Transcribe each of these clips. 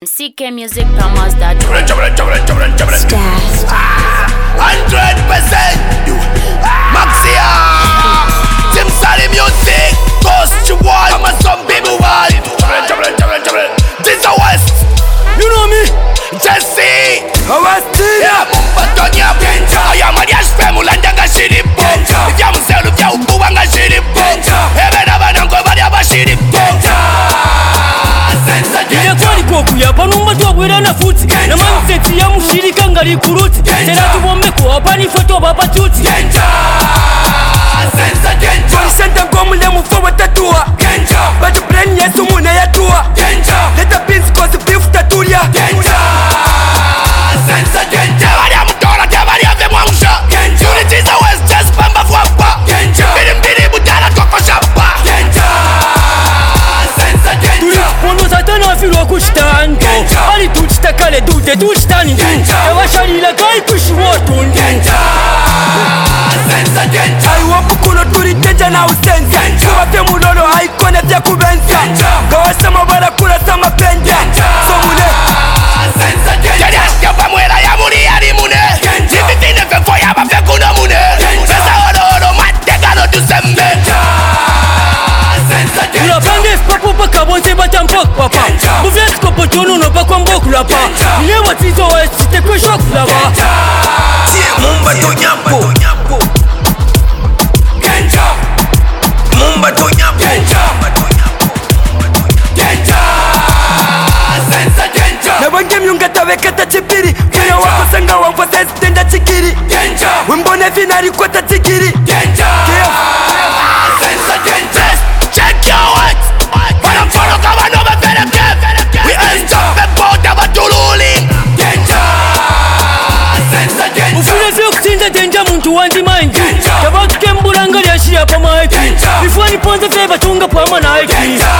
CKmusicpromos.com. 100%. Maxia, Tim Sally Music, Ghost Wall, I'm a some people wall. This a West, you know me, Jesse, yeah, Batonya, I am a yash family and a shitty punch. If you sell the cow, who want a shitty punch? Heaven of an uncle, but you have a shitty punch. Ya panumba tuwawira na futi na manzeti ya mushirika ngali kuruti tera tubombe kuwapa ni foto baba tuti Senta ngomule mufowa tatua Batu brain yesu mune yatua Leta pins kosi beef tatulia Tevaria mdola, tevaria vemwamusha Unitiza West, just pamba fuapa Mbili budala toko shapa Pono satana filo kushtanto Ali tuchita kale dute tuchitani Ewa shalila gai kushiwotundu Aiwapu kuno turi tenja na usenza Kuwafya mulolo haikone vya kubenza Kawasa mabara kula sama penja Somune Jadiaska pamwela ya muni yari mune Nifitine fe foya ba fe kuna mune Pesa oro mategano tusembe Ulapange papo paka bonse batampok papa Mouvesko potono no pa kwa mboku la pa Nilewa tizo west te kwe shok la ba Mumba to nyampo Mumba to nyampo Nabange myunga taweka chipiri Kaya wako sanga wamfasa estenda chikiri Wimbone finari kwa tatikiri Check your words But I'm follow kama no me fere kev We ain't jumping bout never tululing Ufule fyo kutinda tenja muntu wandi mind Kabatu kembulanga liashi ya pa maiki Before ni ponza feba tunga pa manaiki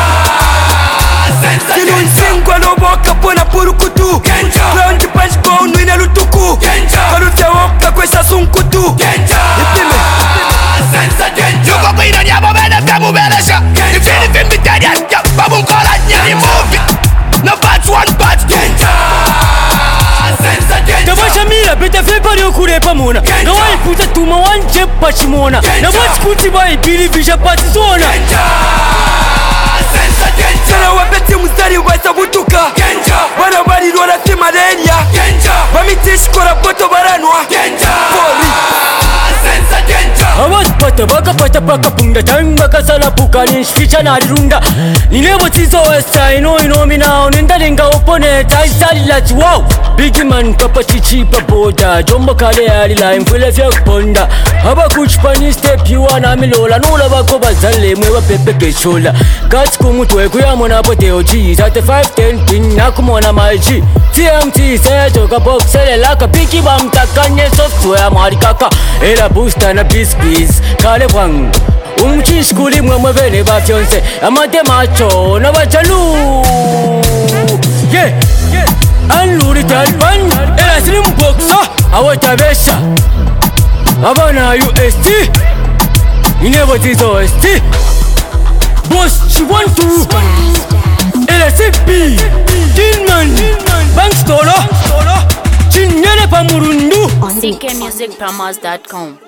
Kino nsingwa no boka pona purukutu Ground punch kwa unwina lutuku Karute woka kwesa sunkutu Ipime Yuko kwino nyabo bene fya mubelesha Ifini fimbi tenye babu mkola nyani movie No batch one batch Tabasha mira beta fepa leo kurepa mona Na waiputa tuma wanje pachimona Na wachikuti waipili visha pati zona Sana wabeti mustari waisa butuka Wana wali rona si malaria Wamitishi kora boto baranwa Fori Awasipata bakapata paka punda Time bakasala puka nishificha na rirunda Nilebo tizo westa ino mi now Nenda lenga opponent I sali lati wow Big man papa chichi pa boda Jombo kale alila mfule fya kuponda Haba kuchipa ni step yuwa na milola Nula bako bazale mwewa pepe keshola Kati kumutwe kuyamona pote ochi 35-10 pin na kumona maji TMT seto ka boxele laka Piki ba mtakanye software marikaka Ela booster na bis Kale wang Umchish kuli mwe vene ba fiance Amate macho na bachalu Yeah Anluri talpan Ela slim boxa Awatabesha Abana UST Inebo tizo ST Boss she want to Ela CP Tinman Bank Stola Chinyele pa murundu CKmusicpromos.com.